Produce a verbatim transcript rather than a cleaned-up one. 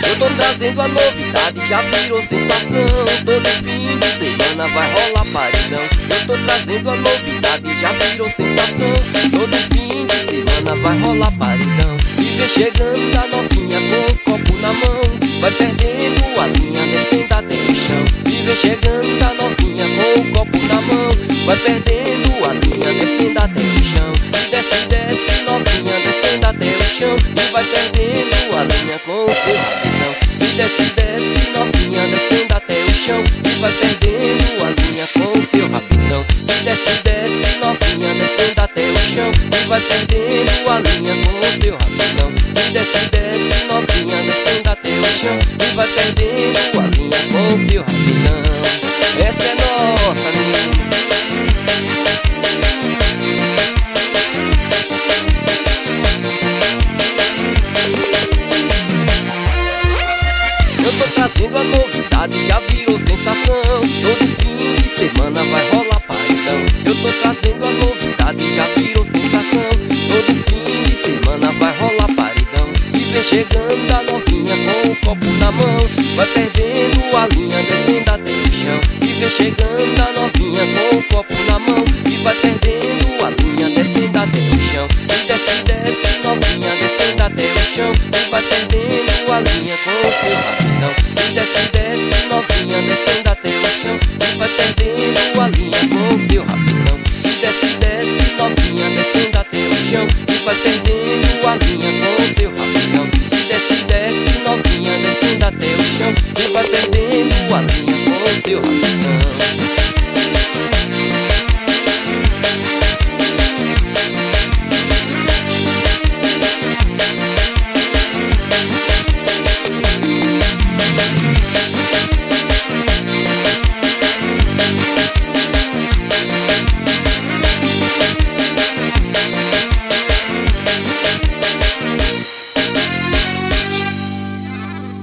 Eu tô trazendo a novidade, já virou sensação. Todo fim de semana vai rolar paredão. Eu tô trazendo a novidade, já virou sensação. Todo fim de semana vai rolar paredão. E vem chegando a novinha com o copo na mão, vai perdendo a linha, descendo até o chão. E vem chegando a novinha com o copo na mão, vai perdendo a linha, descendo até o chão. E desce, desce, novinha, descendo até o chão. E vai perdendo a linha com o seu rapidão. E desce, desce, novinha, descendo até o chão. E vai perdendo a linha com o seu rapidão. E desce, desce, novinha, descendo até o chão. E vai perdendo a linha com o seu rapidão. E desce, desce, novinha, descendo até o chão. E vai perdendo a linha com o seu rapidão. Essa é nossa, menina. Eu tô trazendo a novidade, já virou sensação. Todo fim de semana vai rolar paredão. Eu tô trazendo a novidade, já virou sensação. Todo fim de semana vai rolar paredão. E vem chegando a novinha com o copo na mão, vai perdendo a linha, descendo até o chão. E vem chegando a novinha com o copo na mão, e vai perdendo a linha, descendo até o chão. E desce, desce, novinha, descendo até o chão. E vai perdendo a linha com o seu rapidão. E desce, desce, novinha, descendo até o chão. E vai perdendo a linha com o seu rapidão. E desce, desce, novinha, descendo até o chão. E vai perdendo a linha com o seu rapidão. E desce, desce, novinha, descendo até o chão. E vai perdendo a linha com o seu rapidão.